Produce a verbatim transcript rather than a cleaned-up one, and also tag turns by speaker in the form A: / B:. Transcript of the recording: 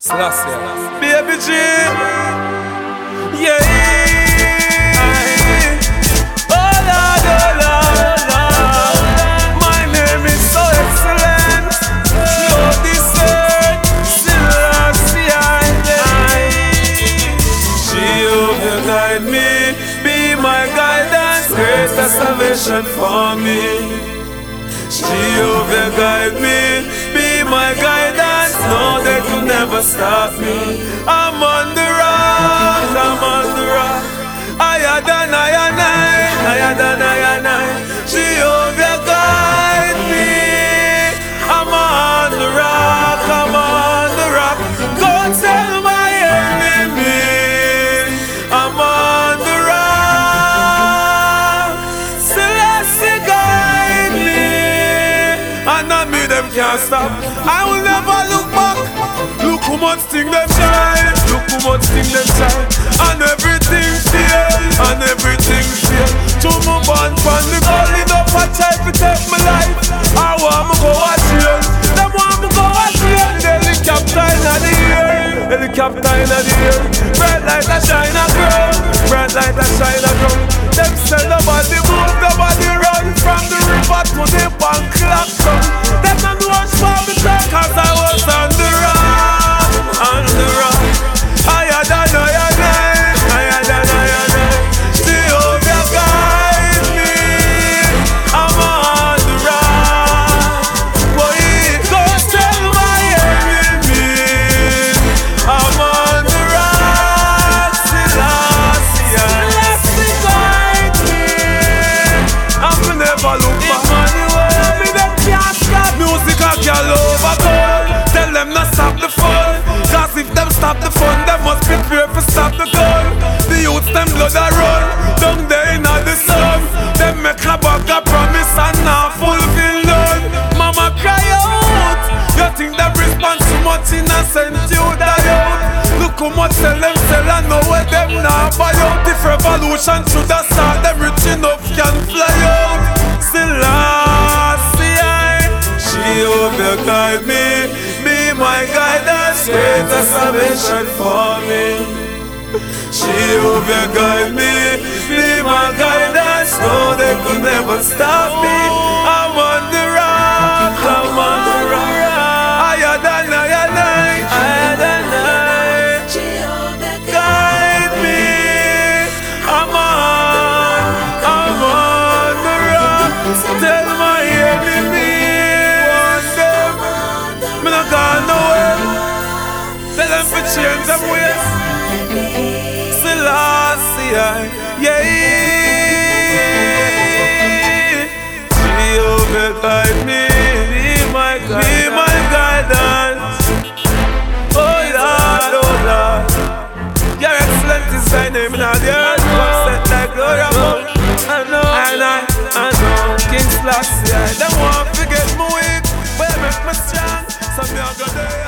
A: Selassie, Baby G, yeah. Oh Lord, oh Lord, Lord. My name is so excellent. Lord, this earth, Selassie, Jehovah guide me, be my guidance, greater salvation for me. Jehovah guide me, be my guidance, no, they could never stop me. I'm on the rock, I'm on the rock. Higher than I and I, higher than I and I. Jehovah guide me, I'm on the rock, I'm on the rock. Go tell my enemy, I'm on the rock. Selassie guide me, and not me them can't stop. I will never look back. Look how much thing them shine, look how much thing them shine. And everything fail, and everything fail. To my bond from the gully up I try to take my life. I want me go a jail, them want me go a jail. The helicopter in the air, helicopter in the air. Bright light a shine a girl, bright light a shine a girl. Them sell the body move, the body run from the river to the bank clock. Them not know what's for me cause I was on the rock, on the rock. Higher than I and I, higher than I and I. Jehovah guide me, I'm on the rock. Boy, go tell my enemy, I'm on the rock. Selassie, Selassie guide me, I'm never look back. Me them can't stop music, I can't overcome. Tell them not stop the fun, cause if them stop the fun, they must prepare for stop the gun. The youths them blood a run, down there in the sun. Them make a bag a promise and not fulfill none. Mama cry out, you think them respond too much innocent, you die out. Look how much sell them sell and know where them not buy out. If revolution should have start, them rich enough can fly out. Selassie, Jehovah guide me, be my guidance, greater salvation for me. Jehovah guide me, be my guidance, no, they could never stop me. I'm on the rock, I'm on the rock. Higher than I and I, higher than I. Guide me, I'm on, I'm on the rock. Tell my enemy, want them, me not gone nowhere. Tell them to change them ways. Selassie, yeah. Jehovah guide me, be my guidance, be my guidance. Oh Lord, oh Lord, Your excellent is thy name in all the earth. Set thy glory above. I know, I know, I know. King Selassie, them want to get me weak, but make me strong. So me a go there.